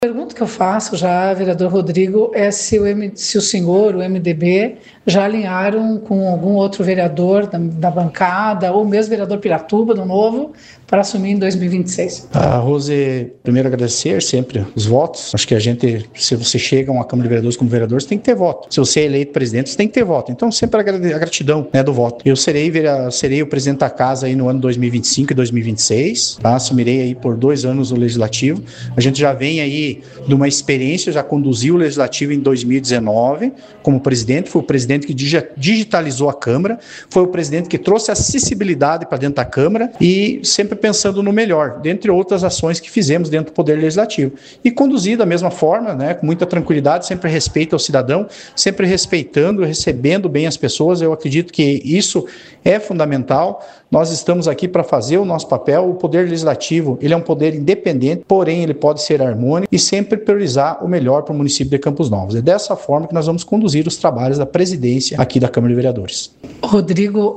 A pergunta que eu faço já, vereador Rodrigo, é se o senhor, o MDB, já alinharam com algum outro vereador da bancada, ou mesmo vereador Piratuba, do Novo, para assumir em 2026. Rose, primeiro agradecer sempre os votos. Acho que a gente, se você chega a uma Câmara de Vereadores como vereador, você tem que ter voto. Se você é eleito presidente, você tem que ter voto. Então, sempre a gratidão, né, do voto. Eu serei o presidente da casa aí no ano 2025 e 2026, tá? Assumirei aí por 2 anos o Legislativo. A gente já vem aí de uma experiência, já conduziu o Legislativo em 2019 como presidente, foi o presidente que digitalizou a Câmara, foi o presidente que trouxe acessibilidade para dentro da Câmara e sempre pensando no melhor, dentre outras ações que fizemos dentro do Poder Legislativo. E conduzir da mesma forma, né, com muita tranquilidade, sempre respeito ao cidadão, sempre respeitando, recebendo bem as pessoas. Eu acredito que isso é fundamental. Nós estamos aqui para fazer o nosso papel. O Poder Legislativo, ele é um poder independente, porém ele pode ser harmônico e sempre priorizar o melhor para o município de Campos Novos. É dessa forma que nós vamos conduzir os trabalhos da presidência aqui da Câmara de Vereadores. Rodrigo,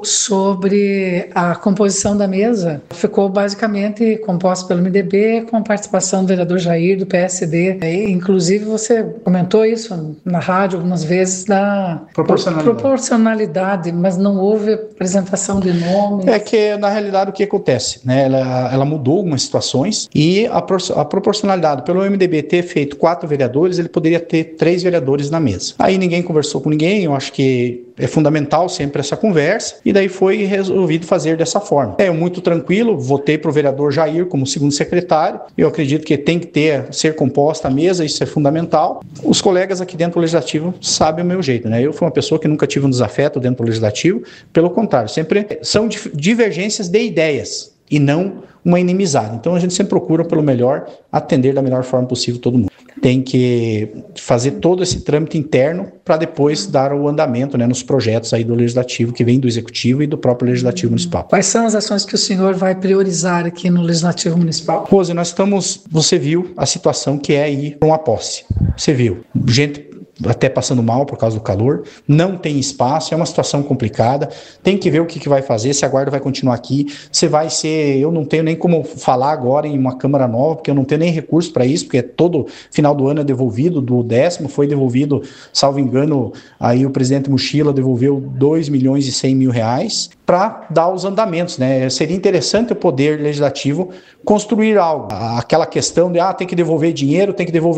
sobre a composição da mesa, ficou basicamente composta pelo MDB, com participação do vereador Jair, do PSD. Inclusive, você comentou isso na rádio algumas vezes, da proporcionalidade, mas não houve apresentação de nomes. É que, na realidade, o que acontece? Né? Ela mudou algumas situações e a proporcionalidade, pelo MDB ter feito 4 vereadores, ele poderia ter 3 vereadores na mesa. Aí ninguém conversou com ninguém, eu acho que é fundamental sempre essa conversa, e daí foi resolvido fazer dessa forma. Eu muito tranquilo, votei para o vereador Jair como segundo secretário, eu acredito que tem que ser composta a mesa, isso é fundamental. Os colegas aqui dentro do Legislativo sabem o meu jeito, né? Eu fui uma pessoa que nunca tive um desafeto dentro do Legislativo, pelo contrário, sempre são divergências de ideias e não uma inimizade. Então a gente sempre procura pelo melhor, atender da melhor forma possível todo mundo. Tem que fazer todo esse trâmite interno para depois dar o andamento, né, nos projetos aí do Legislativo, que vem do Executivo e do próprio Legislativo Municipal. Quais são as ações que o senhor vai priorizar aqui no Legislativo Municipal? Rose, você viu a situação que é ir para uma posse. Você viu, gente até passando mal por causa do calor, não tem espaço, é uma situação complicada, tem que ver o que vai fazer, se a guarda vai continuar aqui, se vai ser, eu não tenho nem como falar agora em uma Câmara nova, porque eu não tenho nem recurso para isso, porque todo final do ano é devolvido, do 10º foi devolvido, salvo engano, aí o presidente Mochila devolveu 2.100.000 reais para dar os andamentos, né? Seria interessante o Poder Legislativo construir algo. Aquela questão de, tem que devolver dinheiro,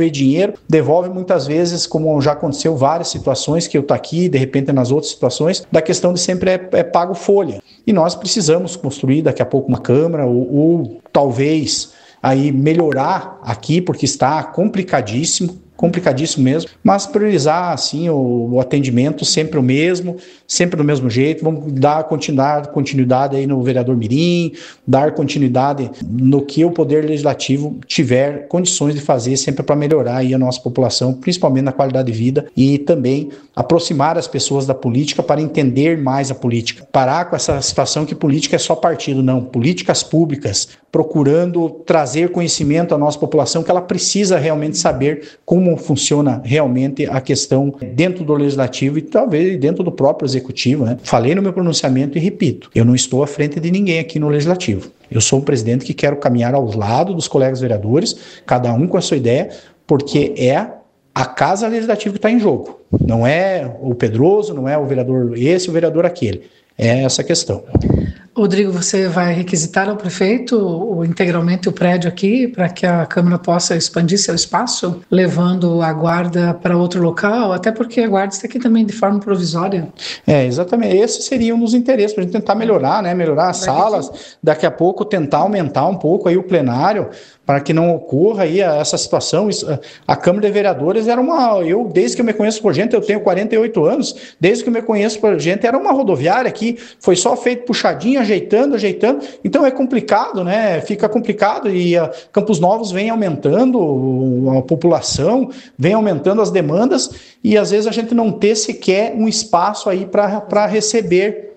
devolve muitas vezes, como já aconteceu várias situações, que eu tô aqui, de repente nas outras situações, da questão de sempre é pago folha. E nós precisamos construir daqui a pouco uma Câmara, ou talvez aí melhorar aqui, porque está complicadíssimo mesmo, mas priorizar assim o atendimento sempre o mesmo, sempre do mesmo jeito. Vamos dar continuidade aí no vereador Mirim, dar continuidade no que o Poder Legislativo tiver condições de fazer, sempre para melhorar aí a nossa população, principalmente na qualidade de vida, e também aproximar as pessoas da política para entender mais a política. Parar com essa situação que política é só partido, não. Políticas públicas, procurando trazer conhecimento à nossa população, que ela precisa realmente saber como funciona realmente a questão dentro do Legislativo e talvez dentro do próprio Executivo, né? Falei no meu pronunciamento e repito, eu não estou à frente de ninguém aqui no Legislativo. Eu sou um presidente que quero caminhar ao lado dos colegas vereadores, cada um com a sua ideia, porque é a Casa Legislativa que está em jogo. Não é o Pedroso, não é o vereador esse, o vereador aquele. É essa a questão. Rodrigo, você vai requisitar ao prefeito integralmente o prédio aqui para que a Câmara possa expandir seu espaço, levando a guarda para outro local, até porque a guarda está aqui também de forma provisória. Exatamente. Esse seria um dos interesses para a gente tentar melhorar, né? Melhorar as salas, daqui a pouco tentar aumentar um pouco aí o plenário, para que não ocorra aí essa situação. A Câmara de Vereadores era eu desde que eu me conheço por gente, eu tenho 48 anos, desde que eu me conheço por gente, era uma rodoviária aqui, foi só feito puxadinho, ajeitando, então é complicado, né? Fica complicado e Campos Novos vem aumentando a população, vem aumentando as demandas e às vezes a gente não ter sequer um espaço aí para receber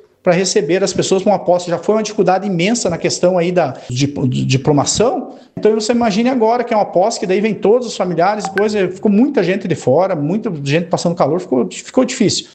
as pessoas com uma posse. Já foi uma dificuldade imensa na questão aí de promoção. Então você imagine agora que é uma posse, que daí vem todos os familiares, depois ficou muita gente de fora, muita gente passando calor, ficou difícil.